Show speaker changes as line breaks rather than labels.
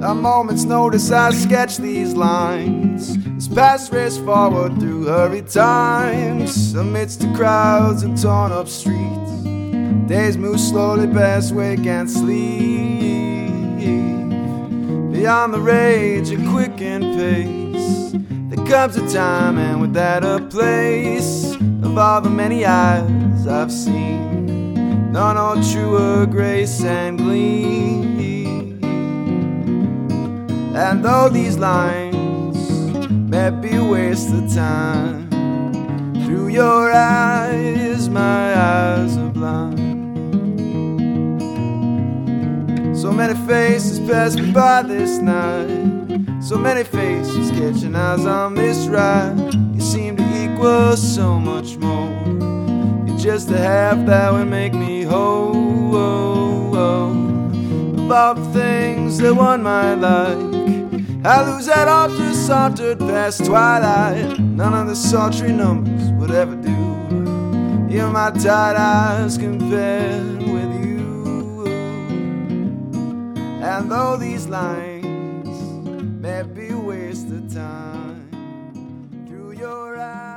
A moment's notice I sketch these lines as past race forward through hurried times. Amidst the crowds and torn up streets, days move slowly past wake and sleep. Beyond the rage and quickened pace, there comes a time, and with that a place, of all the many eyes I've seen, none hold truer grace and gleam. And though these lines may be a waste of time, through your eyes my eyes are blind. So many faces pass me by this night, so many faces catching eyes on this ride. You seem to equal so much more, you're just a half that would make me whole. Of all the things that one might like, I lose that altar sauntered past twilight. None of the sultry numbers would ever do. You're my tired eyes compared with you. And though these lines may be a waste of time, through your eyes